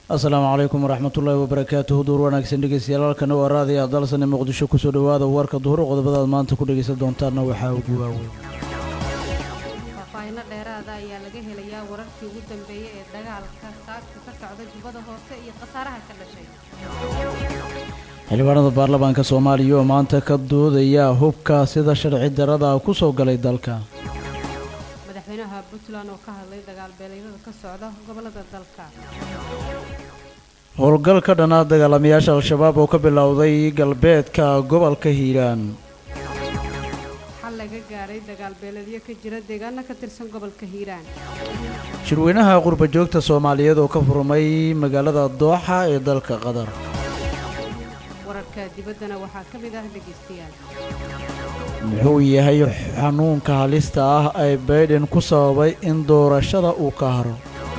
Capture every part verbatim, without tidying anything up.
السلام عليكم ورحمة الله وبركاته. دور wanaagsan dhegeystayaal halkan waa raadiyo dalsan Muqdisho ku soo dhawaada warka duhur qodobada maanta ku dhageysan doontaana waxa ugu waaweyn. Faahfaahin dheeraad ah ayaa laga helayaa wararkii ugu dambeeyay ee dagaalka saaka ka socda Jubbada Hoose iyo qasaaraha ka dhashay. xildhibaanada baarlamaanka Soomaaliya oo maanta ka doodaya hubka sida sharci darrada ku soo galay dalka. madaxweynaha Puntland oo ka hadlay dagaal beeleedyada ka socda gobolada dalka. howlgal ka dhanaa dagaalamayaasha al-shabaab oo ka bilowday galbeedka gobolka Hiiraan. xal laga gaaray dagaal beeleedyo ka jira deegaanka ka tirsan gobolka Hiiraan. shirweynaha qurba joogta Soomaaliyeed oo ka furmay magaalada Dooxa ee dalka Qatar. wararka dibaddana waxaa ka mid ah dhageystayaal. muxuu yahay xanuunka halista ah ee Biden ku sababay in doorashada uu ka haro.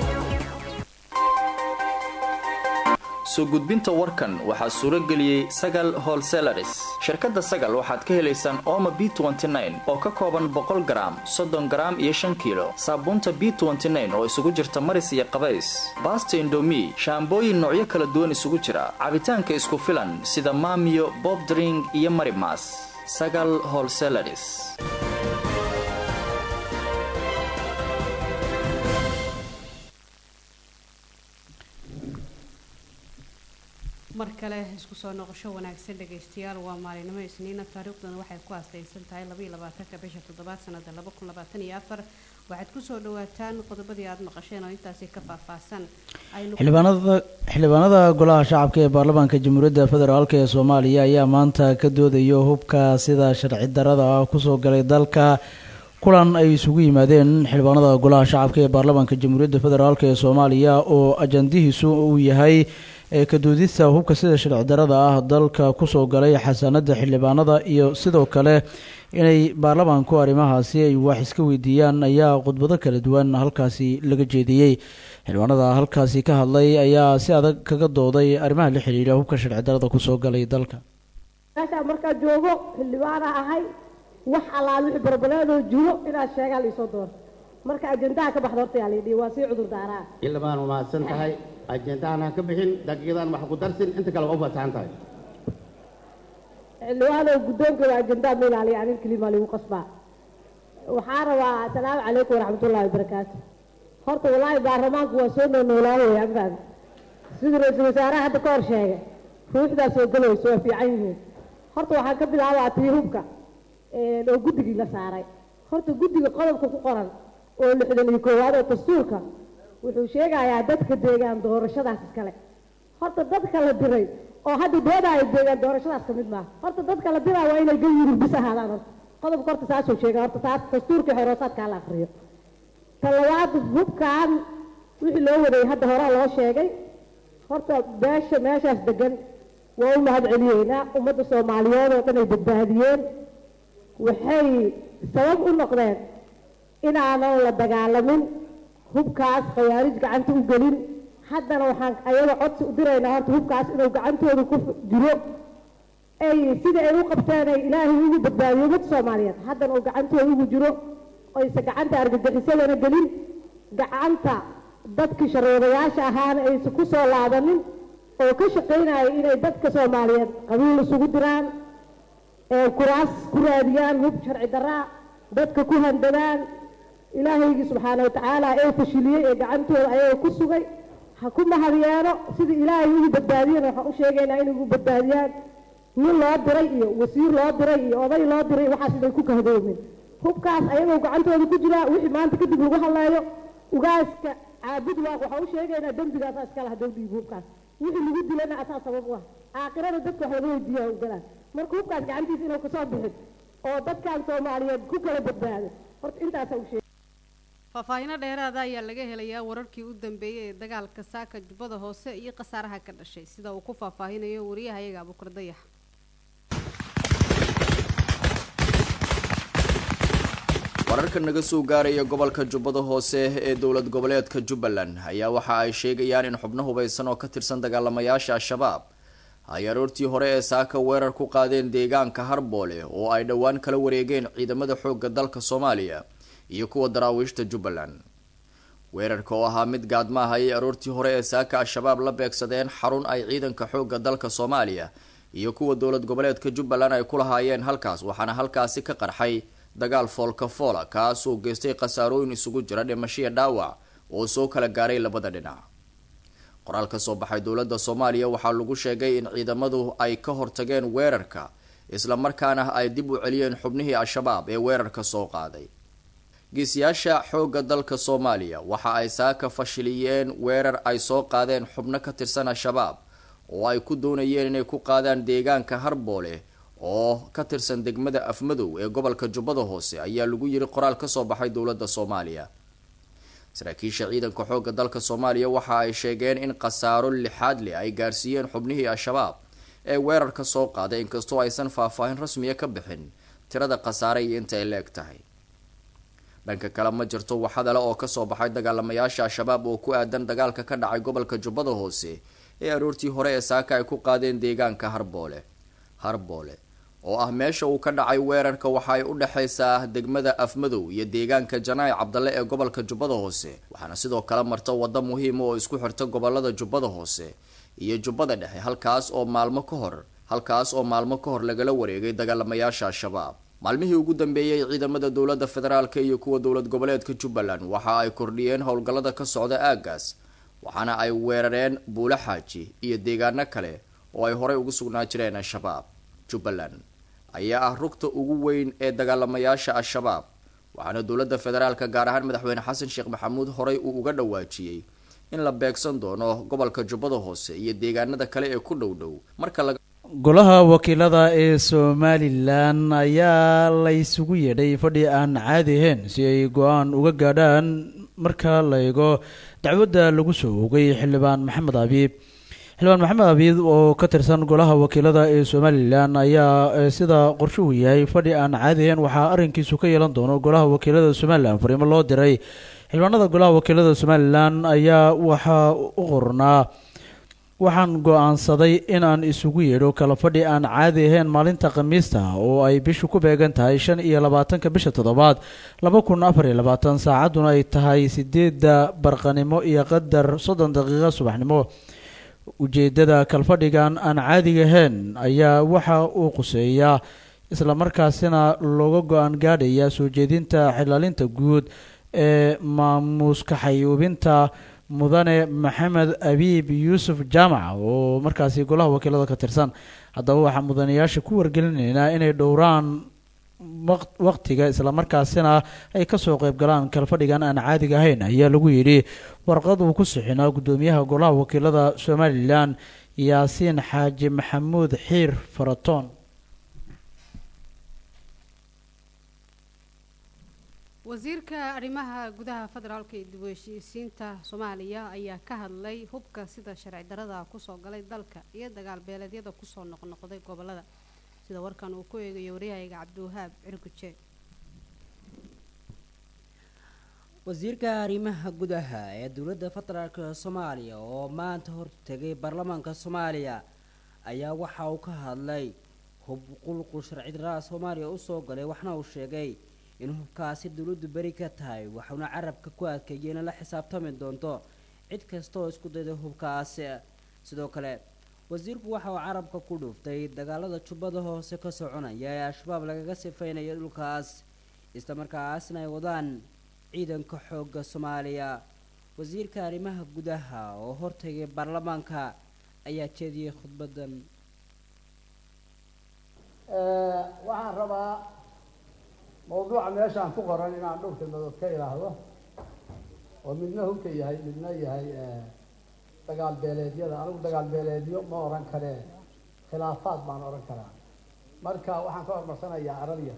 soo gudbinta warkan waxaa suuro geliyay Sagal Wholesalers. shirkadda Sagal waxaad ka helaysaan Omo B twenty nine oo ka kooban boqol garaam, soddon garaam iyo shan kiilo, saabuunta B twenty nine oo isugu jirta maris iyo qabays, Basta Indomie, shaambooyin noocyo kala duwan isugu jira, cabitaanka isku filan sida Maamiyo, Bob Drink iyo Marimas. Sagal Wholesalers. mar kale isku soo noqosho wanaagsan dhageystayaal waa maalinimo isniina taariikhduna waxay ku aastaysan tahay laba iyo labaatanka bisha toddobaad sanada laba kun labaatan iyo afar waxaad ku soo dhawaataan qodobadii aad maqasheen oo intaasi ka faahfaahsan xildhibaanada xildhibaanada golaha shacabka ee baarlamaanka jamhuuriyadda federaalk ee Soomaaliya ayaa maanta ka doodaya hubka sida sharci darrada ah ku soo galay dalka. kulan ay isugu yimaadeen xildhibaanada golaha shacabka ee baarlamaanka jamhuuriyadda federaalk ee Soomaaliya oo ajandihiisu uu yahay ee ka doodista hubka sida sharci darrada ah dalka ku soo galay xasaanada xildhibaanada iyo sidoo kale inay baarlamaanku arrimahaasi ay wax iska weydiiyaan ayaa khudbado kala duwan halkaasi laga jeediyay. xildhibaanada halkaasi ka hadlay ayaa si adag kaga dooday arrimaha la xiriira hubka sharci darrada ku soo galay dalka. meesha marka joogo xildhibaana ahay wax alaal wixii barbaleedoo jiro inaad sheegaan la soo doorto marka ajandaha ka baxdo horta yaa la yidhi waa sii cudur daaraa xildhibaan waa mahadsan tahay ajandahan ka bixin daqiiqadan wax ku darsin inta kale waa u fasaxan tahay xildhibaanoo guddoonka waa ajandaha ma ilaaliya anin kelima lagu qasbaa waxaa rabaa asalaamu calaykum waraxmatullaahi wabarakaatu. horta wallaahi baarlamaanku waa soo noolnoolaawaya afaan sidii ra-iisul wasaaraha hadda ka hor sheegay ruuxdaa soo galayso waa fiican yihiin. horta waxaan ka bilaabaa tii hubka oo guddigii la saaray. horta guddiga qodobka ku qoran oo lixdan iyo koowaad oo dastuurka wuxuu sheegayaa dadka deegaan doorashadaas iskale. horta dadka la diray oo hadda doodaayo deegaan doorashadaas ka mid maaha. horta dadka la diraa waa inay gayiri bis ahaadaan. horta qodobka horta saasuu sheega horta taas dastuurkii xoroosaadkaa la akriyo. ta labaad hubkaan wixii loo waday hadda horaa loo sheegay. horta beesha meeshaas degan waa u mahad celiyeynaa. ummadda Soomaaliyeed oo dhan ay badbaadiyeen waxay sabab u noqdeen inaanan la dagaalamin hubkaas khawaarij gacanta u gelin. haddana waxaan ayaga codsi u diraynaa horta hubkaas inuu gacantooda ku jiro ay sida ay u qabteen ay ilaahay ugu badbaadiyo ummadda Soomaaliyeed haddana uu gacantooda ugu jiro oysa gacanta argagixisadana gelin gacanta dadkii sharoodayaasha ahaana aysan ku soo laabanin oo ka shaqaynaya inay dadka Soomaaliyeed qabiil isugu diraan ee kuraas ku raadiyaan hub sharci darraa dadka ku handadaan. ilaahaygi subxaana wa tacaala ee fashiliyey ee gacantooda ayaga ku sugay ha ku mahadyeeno sidii ilaahay ugu badbaadiyana waxaan u sheegaynaa inay ugu badbaadiyaan. nin loo diray iyo wasiir loo diray iyo oday loo diray waxaas inay ku kahdoomin hubkaas ayagoo gacantooda ku jiraa wixii maanta kadib lagu hadleeyo ugaaska caabud waaq waxaan u sheegaynaa dembigaasa iskala hadow dhiibo hubkaas wixii lagu dilana asaa sabab u ah aakhirada dadka wax laga weydiiyaa u galaan. marka hubkaas gacantiisa inuu kasoo bixin oo dadkan Soomaaliyeed ku kala badbaado horta intaasa u sheegay. faahfaahin dheeraad ah ayaa laga helayaa wararkii u dambeeyay ee dagaalka saaka Jubbada Hoose iyo qasaaraha ka dhashay sida uu ku faahfaahinayo wariyahayaga Abuukar Dayax. wararka naga soo gaaraya gobolka Jubbada Hoose ee dowlad goboleedka Jubbaland ayaa waxa ay sheegayaan in xubno hubeysan oo ka tirsan dagaalamayaasha Al-Shabaab ay aroortii hore ee saaka weerar ku qaadeen deegaanka Harboole oo ay dhawaan kala wareegeen ciidamada xoogga dalka Soomaaliya iyo kuwa daraawiishta Jubbaland. weerarka oo ahaa mid gaadma hayay aroortii hore ee saaka al-shabaab la beegsadeen xarun ay ciidanka xoogga dalka Soomaaliya iyo kuwa dowlad goboleedka Jubbaland ay ku lahaayeen halkaas waxaana halkaasi ka qarxay dagaal foolka foola kaas oo geystay khasaarooyin isugu jira dhimasho iyo dhaawac oo soo kala gaaray labada dhinac. qoraal ka soo baxay dowladda Soomaaliya waxaa lagu sheegay in ciidamadu ay ka hortageen weerarka isla markaana ay dib u celiyeen xubnihii al-shabaab ee weerarka soo qaaday. geesiyaasha xoogga dalka Soomaaliya waxa ay saaka fashiliyeen weerar ay soo qaadeen xubno ka tirsan al-shabaab oo ay ku doonayeen inay ku qaadaan deegaanka Harboole oo ka tirsan degmada Afmadow ee gobolka Jubbada Hoose ayaa lagu yiri qoraal ka soo baxay dowladda Soomaaliya. saraakiisha ciidanka xoogga dalka Soomaaliya waxa ay sheegeen in khasaaro lixaad leh ay gaarsiiyeen xubnihii al-shabaab ee weerarka soo qaaday inkastoo aysan faahfaahin rasmi ah ka bixin tirada khasaare iyo inta ay leeg tahay. dhanka kale ma jirto wax hadal oo ka soo baxay dagaalamayaasha al-shabaab oo ku aadan dagaalka ka dhacay gobolka Jubbada Hoose ee aroortii hore ee saaka ay ku qaadeen deegaanka Harboole. Harboole oo ah meesha uu ka dhacay weerarka waxa ay u dhaxaysaa degmada Afmadow iyo deegaanka Janaay Cabdalle ee gobolka Jubbada Hoose waxaana sidoo kale marta wado muhiim oo isku xirta gobolada Jubbada Hoose iyo Jubbada Dhexe halkaas oo maalmo ka hor halkaas oo maalmo ka hor lagala wareegay dagaalamayaasha al-shabaab. maalmihii ugu dambeeyay ciidamada dowladda federaalka iyo kuwa dowlad goboleedka Jubbaland waxa ay kordhiyeen howlgallada ka socda aagaas waxaana ay weerareen Buula Xaaji iyo deegaano kale oo ay horey ugu sugnaa jireen al-shabaab. Jubbaland ayaa ah rugta ugu weyn ee dagaalamayaasha al-shabaab waxaana dowladda federaalka gaar ahaan madaxweyne xasan sheekh maxamuud horey uu uga dhawaajiyay in la beegsan doono gobolka Jubbada Hoose iyo deegaanada kale ee ku dhow dhow. marka laga golaha wakiilada ee Somaliland ayaa la isugu yeedhay fadhi aan caadi ahayn si ay go'aan uga gaadhaan marka la eego dacwadda lagu soo oogay xildhibaan Maxamed Abiib. xildhibaan Maxamed Abiib oo ka tirsan golaha wakiilada ee Somaliland ayaa sida qorshuhu yahay fadhi aan caadi ahayn waxaa arrinkiisu ka yeelan doono golaha wakiilada Somaliland. fariimo loo diray xildhibaanada golaha wakiilada Somaliland ayaa waxaa u qornaa waxaan go'aansaday in aan isugu yeedho kala fadhi aan caadi ahayn maalinta Khamiista oo ay bishu ku beegan tahay shan iyo labaatanka bisha toddobaad laba kun afar iyo labaatan saacaduna ay tahay sideedda barqanimo iyo qadar soddon daqiiqo subaxnimo. ujeedada kalfadhigan aan caadiga ahayn ayaa waxa uu quseeyaa isla markaasina looga go'aan gaadhaya soo jeedinta xilaalinta guud ee maamuuska xayuubinta mudane Maxamed Abiib Yuusuf Jaamac oo markaasi golaha wakiilada ka tirsan. haddaba waxaa mudanayaasha ku wargelinaynaa inay dhowraan waqtiga isla markaasina ay kasoo qayb galaan kalfadhigan aan caadiga ahayn ayaa lagu yidhi warqad uu ku sixinaa gudoomiyaha golaha wakiilada Somaliland Yaasiin Xaaji Maxamuud Xiir Faratoon. wasiirka arrimaha gudaha federaalka ee dib u heshiisiinta Soomaaliya ayaa ka hadlay hubka sida sharci darrada ku soo galay dalka iyo dagaal beeleedyada ku soo noqnoqday gobolada sida warkan uu ku eegayo wariyayga Cabdiwahaab Cirguje. wasiirka arrimaha gudaha ee dowladda federaalka Soomaaliya oo maanta hortagay baarlamaanka Soomaaliya ayaa waxa uu ka hadlay hub qulqul sharci darrada Soomaaliya u soo galay waxna uu sheegay in hubkaasi dowladdu bari ka tahay waxaana carabka ku adkeeyay in la xisaabtami doonto cid kasta oo isku dayda hubkaasi. sidoo kale wasiirku waxa uu carabka ku dhuftay dagaalada Jubbada Hoose ka soconaya ee al-shabaab lagaga sifeynaya dhulkaas isla markaasna ay wadaan ciidanka xoogga Soomaaliya. wasiirka arrimaha gudaha oo hortagay baarlamaanka ayaa jeediyay khudbadan. ee waxaan rabaa mawduuca meeshaan ku qoran inaan dhowr kelmadood ka ilaahdo oo midna hubka yahay midna yahay dagaal beeleedyada. anigu dagaal beeleedyo ma oran kare khilaafaad baan oran karaa marka waxaan ka hormarsanayaa arabiya.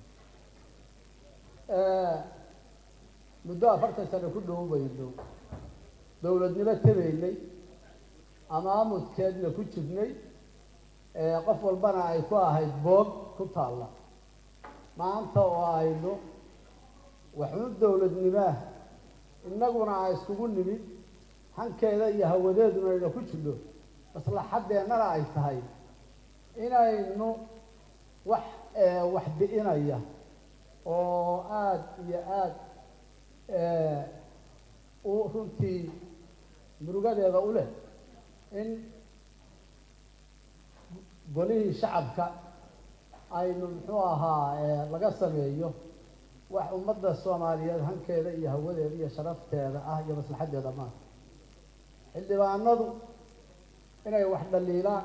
muddo afartan sano ku dhow bayno dowladnimo tabeynay ama amudkeedna ku jirnay qof walbana ay ku ahayd boog ku taalla. maanta oo aynu waxu dowladnimo innaguna ay iskugu nimid hankeeda iyo hawadeeduna ayna ku jirno maslaxadeennana ay tahay inaynu wax wax bi'inaya oo aad iyo aad uu runtii murugadeeda u leh in golihii shacabka aynu muxuu ahaa laga sameeyo wax ummadda soomaaliyeed hankeeda iyo hawadeeda iyo sharafteeda ah iyo maslaxaddeeda maaha xildhibaanadu inay wax dhaliilaan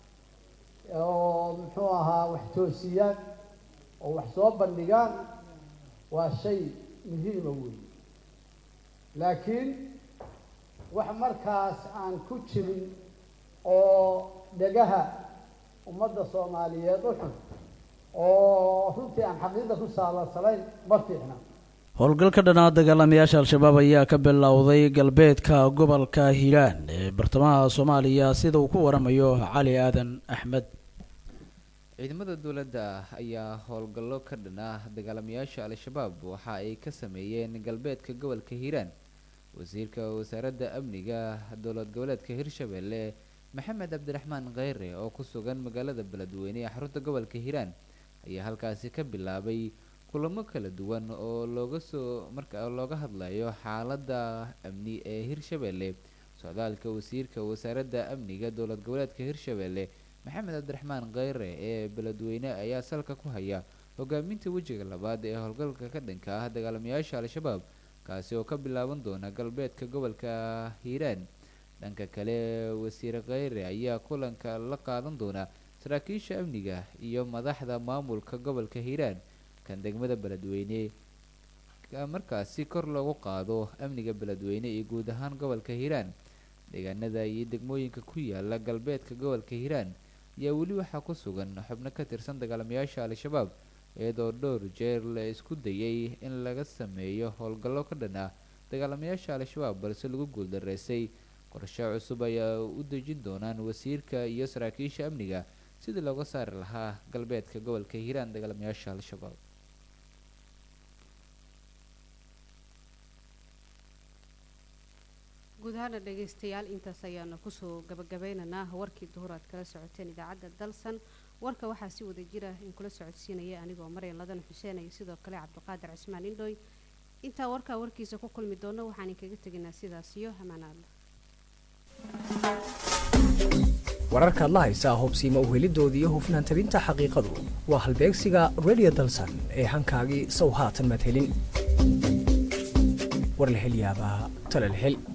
oo muxuu ahaa wax toosiyaan oo wax soo bandhigaan waa shay muhiima weyn laakiin wax markaas aan ku jirin oo dhegaha ummadda soomaaliyeed u xun oo runtii aan xaqiiqda ku saalansanayn ma fiicna howlgal ka dhanaa dagaalamayaasha al-shabaab ayaa ka bilowday galbeedka gobolka hiiraan ee bartamaha soomaaliya sida uu ku waramayo cali aadan axmed ciidamada dowladda ayaa howlgallo ka dhan ah dagaalamayaasha al-shabaab waxa ay ka sameeyeen galbeedka gobolka hiiraan wasiirka wasaaradda amniga dowlad goboleedka hirshabelle maxamed cabdiraxmaan kheyre oo ku sugan magaalada beledweyne ee xarunta gobolka hiiraan ayaa halkaasi ka bilaabay kulamo kala duwan oo looga soo marka looga hadlayo xaaladda amni ee hirshabelle socdaalka wasiirka wasaaradda amniga dowlad goboleedka hirshabelle maxamed cabdiraxmaan kheyre ee beledweyne ayaa salka ku haya hogaaminta wejiga labaad ee howlgalka ka dhanka ah dagaalamayaasha al-shabaab kaasi oo ka bilaaban doona galbeedka gobolka hiiraan dhanka kale wasiir kheyre ayaa kulanka la qaadan doona saraakiisha amniga iyo madaxda maamulka gobolka hiiraan kan degmada beledweyne markaasi kor loogu qaado amniga beledweyne iyo guud ahaan gobolka hiiraan deegaanada iyo degmooyinka ku yaala galbeedka gobolka hiiraan ayaa weli waxaa ku sugan xubno ka tirsan dagaalamayaasha al-shabaab iyadoo dhowr jeer la isku dayay in laga sameeyo howlgallo ka dhan ah dagaalamayaasha al-shabaab balse lagu guuldareysay qorshe cusub ayaa u dejin doonaan wasiirka iyo saraakiisha amniga sidii looga saari lahaa galbeedka gobolka hiiraan dagaalamayaasha al-shabaab guud ahaana dhegaystayaal intaas ayaanu kusoo gabagabeynaynaa warkii duhur aad kala socoteen idaacadda dalsan warka waxaa si wada jira in kula socodsiinaya anigoo maryan ladan xuseen iyo sidoo kale cabdiqaadir cismaan indhoy intaa warkaa warkiisa ku kulmi doono waxaan inkaga teginaa sidaas iyo hamaanaadla wararkaad la haysaa hubsiima uhelidoodii iyo hufnaan tabinta xaqiiqadu waa halbeegsiga radio dalsan ee hankaagii sow haatan maad helin war la hel yaabaa tala la hel